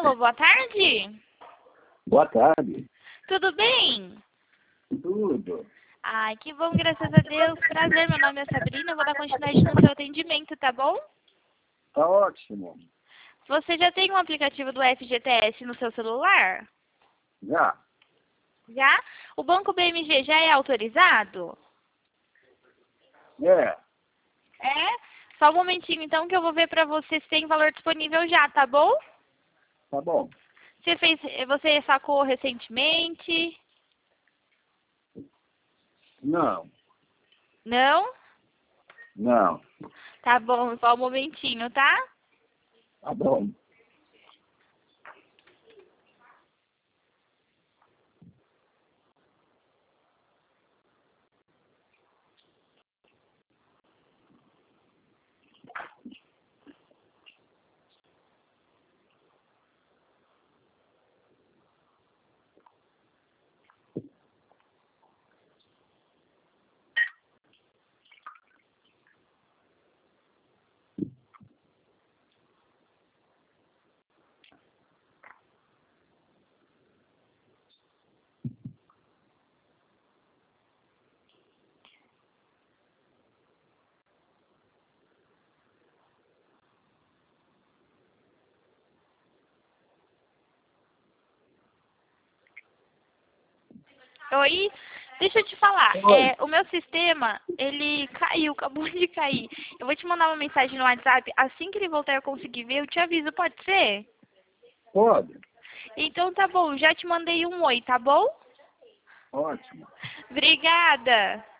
Alô, boa tarde. Boa tarde. Tudo bem? Tudo. Ai, que bom, graças a Deus. Prazer, meu nome é Sabrina, eu vou dar continuidade no seu atendimento, tá bom? Tá ótimo. Você já tem um aplicativo do FGTS no seu celular? Já? Já? O Banco BMG já é autorizado? É. É? Só um momentinho, então, que eu vou ver pra você se tem valor disponível já, tá bom? Tá bom. Você sacou recentemente? Não. Não? Não. Tá bom, só um momentinho, tá? Tá bom. Oi? Deixa eu te falar, Oi. o meu sistema, ele caiu, acabou de cair. Eu vou te mandar uma mensagem no WhatsApp, assim que ele voltar eu conseguir ver, eu te aviso, pode ser? Pode. Então tá bom, já te mandei um oi, tá bom? Ótimo. Obrigada.